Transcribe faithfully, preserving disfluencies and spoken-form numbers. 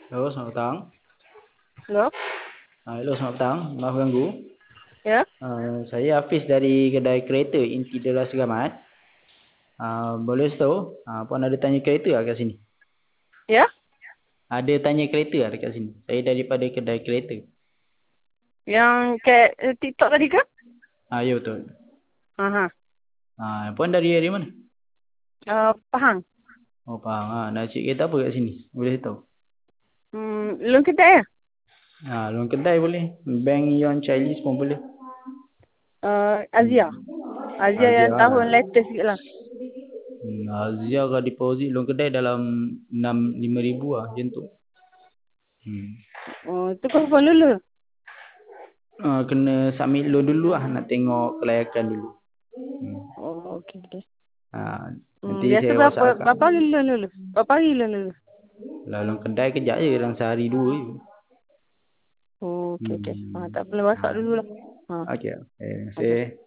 Halo, selamat petang. Halo? Ah, Hello, selamat petang. Maaf ganggu. Ya? Ah, saya Hafiz dari kedai kereta Inti Deras Selamat. Ah, boleh tahu, ah, puan ada tanya kereta tak kat sini? Ya? Ada tanya kereta tak dekat sini? Saya daripada kedai kereta. Yang kayak eh, TikTok tadi ke? Ah, ya betul. Aha. Ah, puan dari dari mana? Uh, Pahang. Oh, Pahang. Ah, nak cek kereta apa kat sini? Boleh tahu? Hmm, Long kedai ya? Ah, loan kedai boleh. Bank Yon Chinese pun boleh. Uh, Azia. Hmm. Azia Azia yang ah. tahun latest sikit lah. Hmm, Azia kalau deposit loan kedai dalam enam lima ribu ah, macam tu. Hmm. Oh, tu kau phone dulu. Uh, kena submit loan dulu lah, nak tengok kelayakan dulu. Hmm. Oh, okey okey. Uh, Hmm, nanti biasa saya berapa WhatsApp kat. berapa hari loan dulu? Berapa hari loan dulu? Lalu kedai kejap je, dalam sehari dua je. Oh, okey okey. Ha, Hmm. tak perlu WhatsApp Uh, dulu lah. Ha, okay. Eh, okey. saya